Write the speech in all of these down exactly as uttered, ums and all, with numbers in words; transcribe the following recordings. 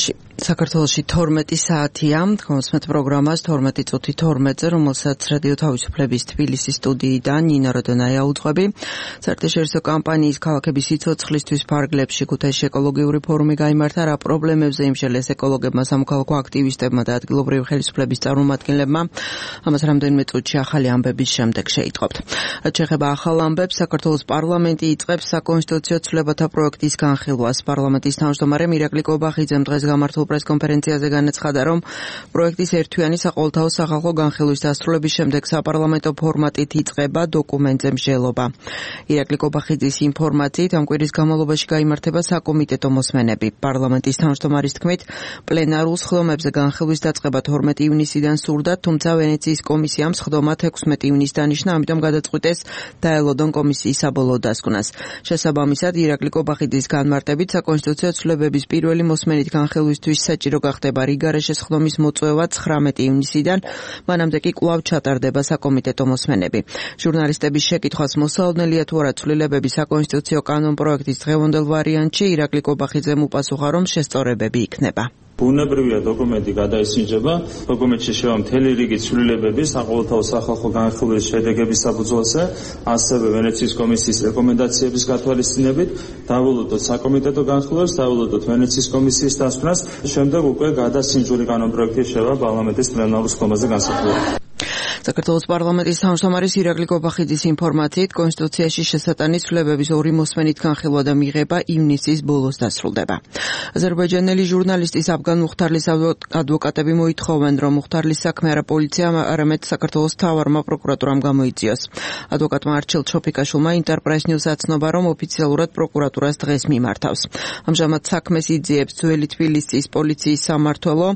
ეთერში. საქართველოში თორმეტი საათია, გონსმეთ პროგრამას თორმეტი წუთი თორმეტზე, რომელსაც რადიო თავისუფლების თბილისის სტუდიიდან ნინო როდონაია უძღვები. საერთაშორისო კამპანიის ქალაქების სიცოცხლისთვის ფარგლებში ქუთაისში ეკოლოგიური ფორუმი გაიმართა, რა პრობლემებზე იმსჯელეს ეკოლოგებმა, სამოქალაქო აქტივისტებმა და ადგილობრივი ხელისუფლების წარმომადგენლებმა. ამას რამდენიმე წუთში ახალი ამბების შემდეგ შეიტყობთ. რაც შეეხება ახალ ამბებს, საქართველოს პარლამენტი იწყებს საკონსტიტუციო ცვლილებათა პროექტის განხილვას. პარლამენტის თავმჯდომარე მირაკლი კობახიძემ დღეს გამართულ პრესკონფერენციაზე განაცხადა, რომ პროექტის ერთთვიანი საყოველთაო სახალხო განხილვის დასრულების შემდეგ საპარლამენტო ფორმატით იწყება დოკუმენტზე მსჯელობა. ირაკლი კობახიძის ინფორმაციით, ამ კვირის განმავლობაში გაიმართება საკომიტეტო მოსმენები. პარლამენტის თავმჯდომარის თქმით, პლენარულ სხდომებზე განხილვის დაწყება თორმეტი ივნისიდან სურდა, თუმცა ვენეციის კომისიამ სხდომა ექვსმეტი ივნისს დანიშნა, ამიტომ გადაწყვიტეს დაელოდონ კომისიის საბოლოო დასკვნას. შესაბამისად, ირაკლი კობახიძის განმარტებით, საკონსტიტუციო ცვლილებების პირველი მოსმენით განხილვისთვის საჭირო გახდება რიგარეშე სხდომის მოწვევა ცხრამეტი ივნისიდან, მანამდე კი კვლავ ჩატარდება საკომიტეტო მოსმენები. ჟურნალისტების შეკითხვას მოსალოდნელია თუ არა ცვლილებები საკონსტიტუციო კანონპროექტის დღევანდელ ვარიანტში, ირაკლი კობახიძემ უპასუხა, რომ შესწორებები იქნება. ბუნებრივია დოკუმენტი გადაისინჯება, დოკუმენტში შევა მთელი რიგი ცვლილებები საყოველთაო სახალხო განხილვის შედეგების საფუძველზე, ასევე ვენეციის კომისიის რეკომენდაციების გათვალისწინებით, დავულოდოთ საკომიტეტო განხილვას, დავულოდოთ ვენეციის კომისიის დასკვნას, შემდეგ უკვე გადასინჯული კანონპროექტის შევა პარლამენტის პლენარულ სხდომაზე განსახილვად. საქართველოს პარლამენტის თავმჯდომარის ირაკლი კობახიძის ინფორმაციით, კონსტიტუციაში შესატანის ცვლილებების ორი მოსმენით განხილვა და მიღება ივნისის ბოლოს დასრულდება. აზერბაიჯანელი ჟურნალისტის აფგან მუხთარლის ადვოკატები მოითხოვენ, რომ მუხთარლის საქმე არა პოლიციამ, არამედ საქართველოს მთავარმა პროკურატურამ გამოიწვიოს. ადვოკატმა არჩილ ჩოფიკაშვილმა ინტერპრეს ნიუს აცნობა, რომ ოფიციალურად პროკურატურას დღეს მიმართავს. ამჟამად საქმეს იძიებს ძველი თბილისის პოლიციის სამმართველო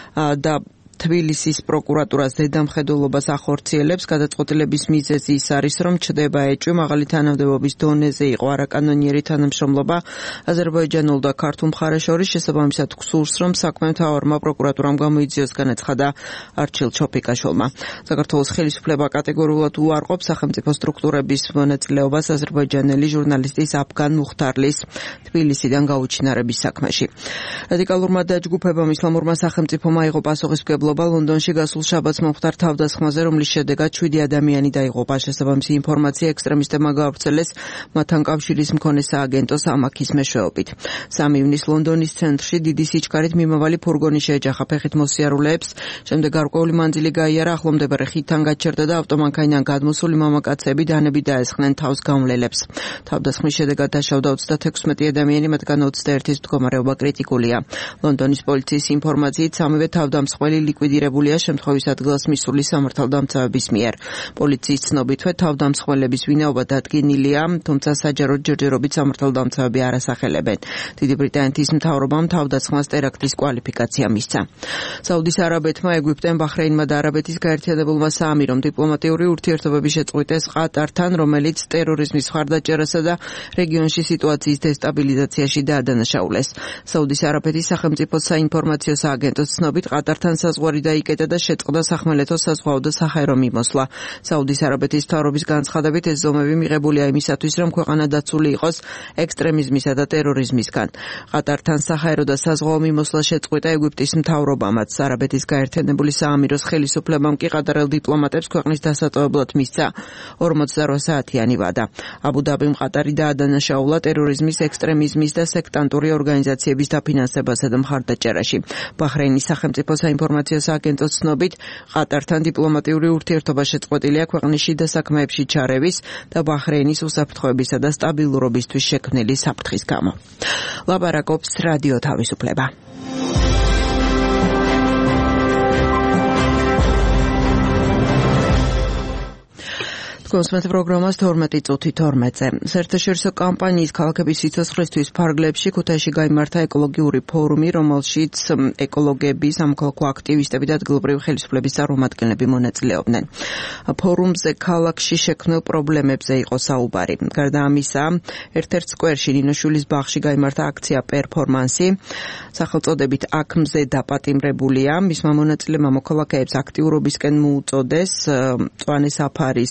და თბილისის პროკურატურას ზედამხედველობას ახორციელებს. გადაწყვეტილების მიზეზი ის არის, რომ ჩდება ეჭვი მაღალი თანამდებობის დონეზე იყო არაკანონიერი თანამშრომლობა აზერბაიჯანულ და ქართულ მხარეს შორის. შესაბამისად გსურს, რომ საქმე მთავარმა პროკურატურამ გამოიწვიოს, განაცხადა არჩილ ჩოფიკაშვილმა. საქართველოს ხელისუფლება კატეგორიულად უარყოფს სახელმწიფო სტრუქტურების მონაწილეობას აზერბაიჯანელი ჟურნალისტის აფგან მუხთარლის თბილისიდან გაუჩინარების საქმეში. რადიკალურმა დაჯგუფებამ ისლამურმა სახელმწიფომ აიღო პასუხისმგებლობა ლონდონში გასულ შაბათს მომხდარ თავდასხმაზე, რომლის შედეგად შვიდი ადამიანი დაიღუპა. შესაბამისი ინფორმაცია ექსტრემისტებმა გაავრცელეს მათთან კავშირის მქონე სააგენტო სამაქის მეშვეობით. სამი ივნისს ლონდონის ცენტრში დიდი სიჩქარით მიმავალი ფურგონი შეეჯახა ფეხით მოსიარულეებს, შემდეგ გარკვეული მანძილი გაიარა, ახლომდებარე ხიდთან გაჩერდა და ავტომანქანიდან გადმოსული მამაკაცები დანები დაესხნენ თავს გამვლელებს. თავდასხმის შედეგად დაშავდა ოცდაექვსი ადამიანი, მათგან ოცდაერთის მდგომარეობა კრიტიკულია. ლონდონის პოლიციის ინფორმაციით, სამივე თავდამსხმელი ლიკვიდირებულია შემთხვევის ადგილას მისული სამართალდამცავების მიერ. პოლიციის ცნობითვე თავდამსხმელების ვინაობა დადგენილია, თუმცა საჯაროდ ჯერჯერობით სამართალდამცავები არ ასახელებენ. დიდი ბრიტანეთის მთავრობამ თავდასხმას ტერაქტის კვალიფიკაცია მისცა. საუდის არაბეთმა, ეგვიპტემ, ბაჰრეინმა და არაბეთის გაერთიანებულმა საამირომ დიპლომატიური ურთიერთობები შეწყვიტეს ყატართან, რომელიც ტერორიზმის მხარდაჭერასა და რეგიონში სიტუაციის დესტაბილიზაციაში დაადანაშაულეს. საუდის არაბეთის სახელმწიფო საინფორმაციო სააგენტოს ცნობით, ყატართან საზღვარი დაიკეტა და შეწყდა სახმელეთო საზღვაო და საჰაერო მიმოსვლა. საუდის არაბეთის მთავრობის განცხადებით, ეს ზომები მიღებულია იმისათვის, რომ ქვეყანა დაცული იყოს ექსტრემიზმისა და ტერორიზმისგან. ყატართან საჰაერო და საზღვაო მიმოსვლა შეწყვიტა ეგვიპტის მთავრობამაც. არაბეთის გაერთიანებული საამიროს ხელისუფლებამ კი ყატარელ დიპლომატებს ქვეყნის დასატოვებლად მისცა ორმოცდაოთხ საათიანი ვადა. აბუ-დაბიმ ყატარი დაადანაშაულა ტერორიზმის, ექსტრემიზმის და სექტანტური ორგანიზაციების დაფინანსებასა და მხარდაჭერაში. ბაჰრეინის სახელმწიფო საინფორმაციო სააგენტოს ცნობით, ყატართან დიპლომატიური ურთიერთობა შეწყვეტილია ქვეყნის შიდა საქმეებში ჩარევის და ბაჰრეინის უსაფრთხოებისა და სტაბილურობისთვის შექმნილი საფრთხის გამო. ლაპარაკობს რადიო თავისუფლება. გონსმეთ პროგრამას თორმეტი წუთი თორმეტზე. საერთაშორისო კამპანიის ქალაქების სიცოცხლისთვის ფარგლებში ქუთაისში გაიმართა ეკოლოგიური ფორუმი, რომელშიც ეკოლოგები, სამოქალაქო აქტივისტები და ადგილობრივი ხელისუფლების წარმომადგენლები მონაწილეობდნენ. ფორუმზე ქალაქში შექმნილ პრობლემებზე იყო საუბარი. გარდა ამისა, ერთ-ერთ სკვერში ნინოშვილის ბაღში გაიმართა აქცია პერფორმანსი, სახელწოდებით აქ მზე დაპატიმრებულია. მისმა მონაწილეებმა მოქალაქეებს აქტიურობისკენ მოუწოდეს მწვანე საფარის განადგურება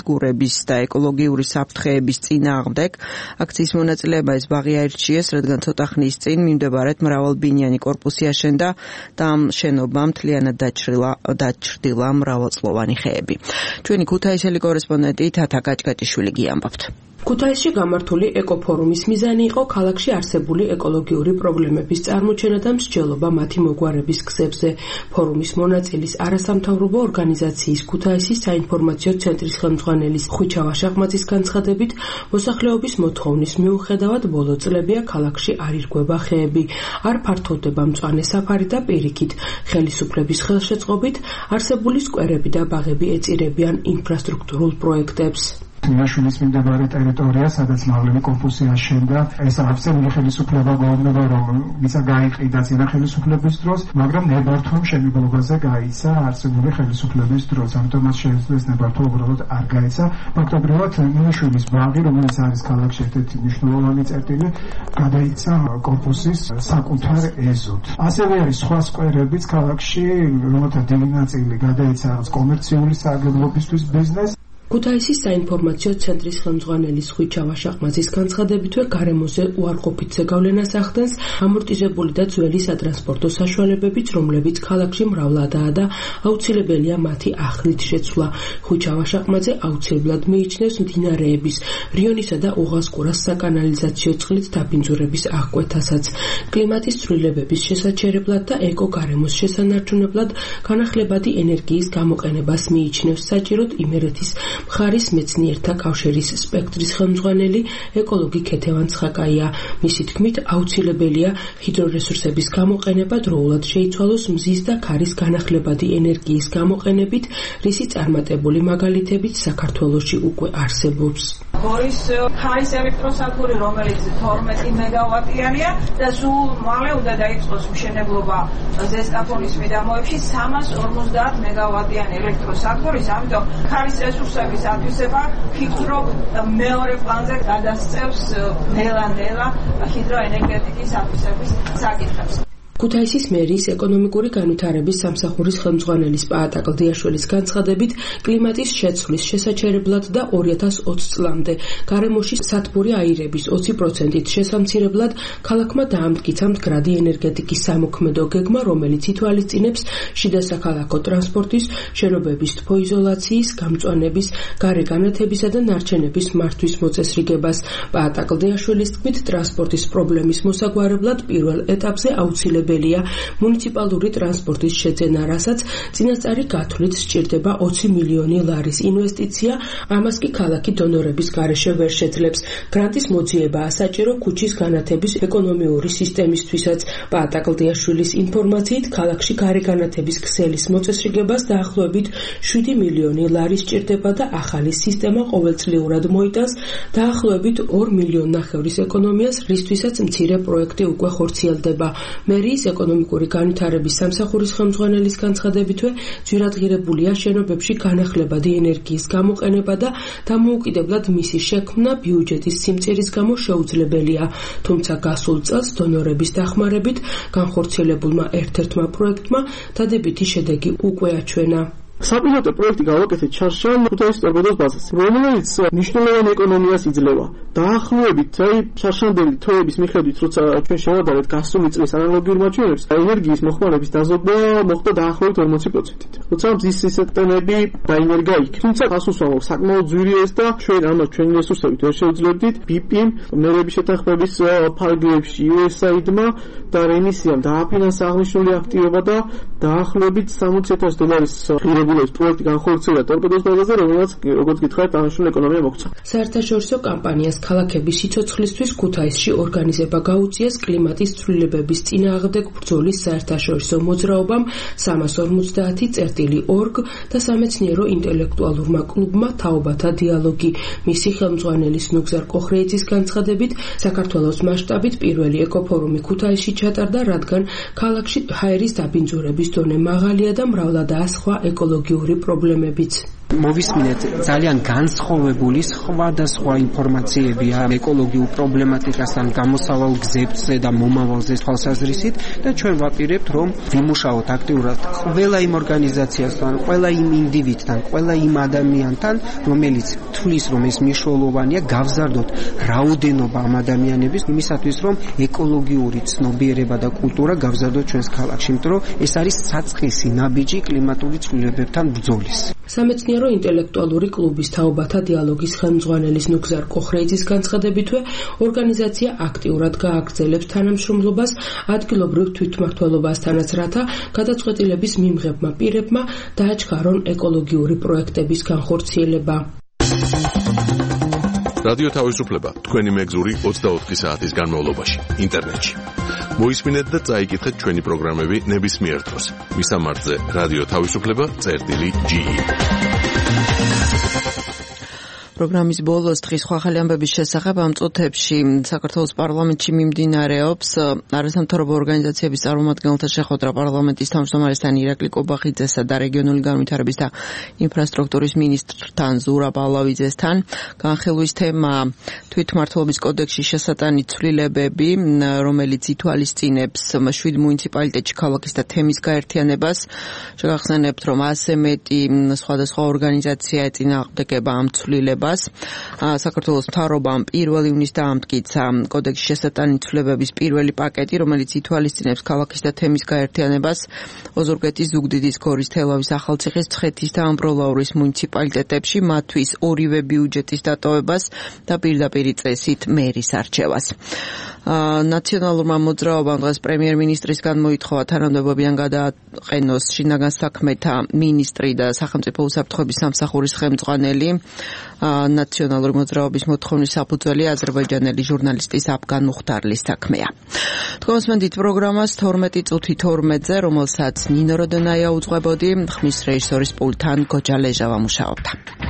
დადგენილების და ეკოლოგიური საფრთხეების წინააღმდეგ. აქციის მონაწილეება ეს ბაღი აირჩიეს, რადგან ცოტა ხნის წინ მიმდებარედ მრავალბინიანი კორპუსი აშენდა და ამ შენობამ მთლიანად დაჩრდილა დაჩრდილა მრავალწლოვანი ხეები. ჩვენი ქუთაისელი კორესპონდენტი თათა კაჭკაჭიშვილი გიამბობთ. ქუთაისში გამართული ეკოფორუმის მიზანი იყო ქალაქში არსებული ეკოლოგიური პრობლემების წარმოჩენა და მსჯელობა მათი მოგვარების გზებზე. ფორუმის მონაწილის არასამთავრობო ორგანიზაციის ქუთაისის საინფორმაციო ცენტრის ხელმძღვანელის ხვიჩა ვაშაყმაძის განცხადებით, მოსახლეობის მოთხოვნის მიუხედავად ბოლო წლებია ქალაქში არ ირღვევა ხეები, არ ფართოვდება მწვანე საფარი და პირიქით, ხელისუფლების ხელშეწყობით არსებული სკვერები და ბაღები ეწირებიან ინფრასტრუქტურულ პროექტებს. მინაშვილის მიმდებარე ტერიტორია, სადაც მაღალი კორპუსი აშენდა, ეს აღწერილი ხელისუფლება გვეუბნება, რომ ვიცა გაიყიდა წინა ხელისუფლების დროს, მაგრამ ნებართვა მშენებლობაზე გაიცა არსებული ხელისუფლების დროს, ამიტომაც შეიძლება ეს ნებართვა უბრალოდ არ გაიცა. ფაქტობრივად მინაშვილის ბაღი, რომელიც არის ქალაქში ერთ-ერთი მნიშვნელოვანი წერტილი, გადაიცა კორპუსის საკუთარ ეზოდ. ასევე არის სხვა სკვერებიც ქალაქში, რომელთა დიდი ნაწილი გადაიცა კომერციული სარგებლობისთვის ბიზნეს. ქუთაისის საინფორმაციო ცენტრის ხელმძღვანელის ხვიჩა ვაშაყმაძის განცხადებითვე გარემოზე უარყოფით ზეგავლენას ახდენს ამორტიზებული და ძველი სატრანსპორტო საშუალებებიც, რომლებიც ქალაქში მრავლადაა და აუცილებელია მათი ახლით შეცვლა. ხვიჩა ვაშაყმაძე აუცილებლად მიიჩნევს მდინარეების რიონისა და ოღასკურას საკანალიზაციო წყლით დაბინძურების აღკვეთასაც. კლიმატის ცვლილებების შესაჩერებლად და ეკო-გარემოს შესანარჩუნებლად განახლებადი ენერგიის გამოყენებას მიიჩნევს საჭიროდ იმერეთის მხარის მეცნიერთა კავშირის სპექტრის ხელმძღვანელი ეკოლოგი ქეთევან ცხაკაია. მისი თქმით, აუცილებელია ჰიდრორესურსების გამოყენება დროულად შეიცვალოს მზის და ქარის განახლებადი ენერგიის გამოყენებით, რისი წარმატებული მაგალითებიც საქართველოში უკვე არსებობს. გორის ქარის ელექტროსადგური, რომელიც თორმეტი მეგავატიანია და სულ მალე უნდა დაიწყოს მშენებლობა ზესტაფონის მიდამოებში სამას ორმოცდაათ მეგავატიანი ელექტროსადგურის, ამიტომ ქარის რესურსების ათვისება ფიქრობ მეორე პლანზე გადასწევს ნელა-ნელა ჰიდროენერგეტიკის ათვისების საკითხებს. ქუთაისის მერიის ეკონომიკური განვითარების სამსახურის ხელმძღვანელის პაატა კლდიაშვილის განცხადებით, კლიმატის შეცვლის შესაჩერებლად და ორი ათას ოცი წლამდე გარემოში სათბური აირების ოცი პროცენტით შესამცირებლად ქალაქმა დაამტკიცა მდგრადი ენერგეტიკის სამოქმედო გეგმა, რომელიც ითვალისწინებს შიდა საქალაქო ტრანსპორტის, შენობების თბოიზოლაციის, გამწვანების, გარე განათებისა და ნარჩენების მართვის მოწესრიგებას. პაატა კლდიაშვილის თქმით, ტრანსპორტის პრობლემის მოსაგვარებლად პირველ ეტაპზე აუცილებელია მუნიციპალური ტრანსპორტის შეძენა, რასაც წინასწარი გათვლით სჭირდება ოცი მილიონი ლარის ინვესტიცია, ამას კი ქალაქი დონორების გარეშე ვერ შეძლებს. გრანტის მოძიებაა საჭირო ქუჩის განათების ეკონომიური სისტემისთვისაც. პაატა კლდიაშვილის ინფორმაციით, ქალაქში გარე განათების ქსელის მოწესრიგებას დაახლოებით შვიდი მილიონი ლარი სჭირდება და ახალი სისტემა ყოველწლიურად მოიტანს დაახლოებით ორ მილიონ ნახევრის ეკონომიას, რისთვისაც მცირე პროექტი უკვე ხორციელდება. მერიის ეკონომიკური განვითარების სამსახურის ხელმძღვანელის განცხადებითვე, ძვირადღირებულია შენობებში განახლებადი ენერგიის გამოყენება და დამოუკიდებლად მისი შექმნა ბიუჯეტის სიმწირის გამო შეუძლებელია. თუმცა გასულ წელს დონორების დახმარებით განხორციელებულმა ერთ-ერთმა პროექტმა დადებითი შედეგი უკვე აჩვენა. საპილოტო პროექტი გავაკეთეთ ჩარშან ქუთაისის ტორპედოს ბაზაზე, რომელიც მნიშვნელოვანი ეკონომიას იძლევა. დაახლოებით, აი, ჩარშანდელი თოების მიხედვით, როცა ჩვენ შევადარეთ გასული წლის ანალოგიურ მაჩვენებლებს, ენერგიის მოხმარების დაზოგვა მოხდა დაახლოებით ორმოცი პროცენტით. როცა მზის სისტემები დაინერგა იქ. თუმცა გასულსვამო საკმაოდ ძვირიეს და ჩვენ ამას ჩვენი რესურსებით ვერ შევძლებდით. ბი-პი-მ მერების შეთანხმების ფარგლებში იუ ეს აი-დმა და რემისიამ დააფინანსა აღნიშნული აქტივობა და დაახლოებით სამოცი ათასი დოლარის ღირებულების პროექტი განხორციელა ტორპედოს ბაზაზე, რომელიც როგორც გითხარით, აღნიშნული ეკონომია მოქცა. საერთაშორისო კამპანიას ქალაქების სიცოცხლისთვის ქუთაისში ორგანიზება გაუწიეს კლიმატის ცვლილებების წინააღმდეგ ბრძოლის საერთაშორისო მოძრაობამ სამას ორმოცდაათი წერტილი ორგ და სამეცნიერო ინტელექტუალურმა კლუბმა თაობათა დიალოგი. მისი ხელმძღვანელის ნუგზარ კოხრეიძის განცხადებით, საქართველოს მასშტაბით პირველი ეკოფორუმი ქუთაისში ჩატარდა, რადგან ქალაქში ჰაერის დაბინძურების დონე მაღალია და მრავლადაა სხვა ეკოლოგიური პრობლემებიც. მოვისმინეთ ძალიან განსხვავებული სხვადასხვა ინფორმაციებია ეკოლოგიურ პრობლემატიკასთან, გამოსავალ გზებზე და მომავალზე თვალსაზრისით და ჩვენ ვაპირებთ რომ ვიმუშაოთ აქტიურად ყველა იმ ორგანიზაციასთან, ყველა იმ ინდივიდთან, ყველა იმ ადამიანთან, რომელიც თulis რომ ეს მნიშვნელოვანია, გავზარდოთ რაოდენობა ამ ადამიანების იმისათვის რომ ეკოლოგიური ცნობიერება და კულტურა გავზარდოთ ჩვენს ქალაქში, იმიტომ რომ ეს არის საწყისი ნაბიჯი კლიმატური ცვლილებებთან ბრძოლის. სამეცნიერო ინტელექტუალური კლუბის თაობათა დიალოგის ხელმძღვანელის ნუგზარ კოხრეიძის განცხადებითვე ორგანიზაცია აქტიურად გააგრძელებს თანამშრომლობას ადგილობრივ თვითმმართველობასთანაც, რათა გადაწყვეტილების მიმღებმა პირებმა დააჩქარონ ეკოლოგიური პროექტების განხორციელება. რადიო თავისუფლება თქვენი მეგზური ოცდაოთხი საათის განმავლობაში ინტერნეტში. მოისმინეთ და წაიკითხეთ ჩვენი პროგრამები ნებისმიერ დროს. მისამართზე რადიო თავისუფლება წერტილი ჯი. პროგრამის ბოლოს დღის სხვა ახალი ამბების შესახებ ამ წუთებში საქართველოს პარლამენტში მიმდინარეობს არასამთავრობო ორგანიზაციების წარმომადგენელთა შეხვედრა პარლამენტის თავმჯდომარესთან ირაკლი კობახიძესა და რეგიონული განვითარების და ინფრასტრუქტურის მინისტრთან ზურაბ ალავიძესთან. განხილვის თემა თვითმმართველობის კოდექსში შესატანი ცვლილებები, რომელიც ითვალისწინებს შვიდ მუნიციპალიტეტში ქალაქის და თემის გაერთიანებას. შეგახსენებთ, რომ ასე მეტი სხვადასხვა ორგანიზაცია ეწინააღმდეგება ამ ცვლილებას. საქართველოს მთავრობამ პირველ ივნისს დაამტკიცა კოდექსში შესატანი ცვლილებების პირველი პაკეტი, რომელიც ითვალისწინებს ქალაქის და თემის გაერთიანებას ოზურგეთის, ზუგდიდის, გორის, თელავის, ახალციხის, მცხეთის და ამბროლაურის მუნიციპალიტეტებში, მათთვის ორივე ბიუჯეტის დატოვებას და პირდაპირი წესით მერის არჩევას. ნაციონალურმა მოძრაობამ დღეს პრემიერ-მინისტრისგან მოითხოვა თანამდებობიდან გადააყენოს შინაგან საქმეთა მინისტრი და სახელმწიფო უსაფრთხოების სამსახურის ხელმძღვანელი. ნაციონალური მოძრაობის მოთხოვნის საფუძველი აზერბაიჯანელი ჟურნალისტის აფგან მუხტარლის საქმეა. თქვენსმენდით პროგრამას თორმეტი წუთი თორმეტზე, რომელსაც ნინო როდონაია უძღვებოდი, ხმის რეჟისორის პულტთან გოჯა ლეჟავა მუშაობდა.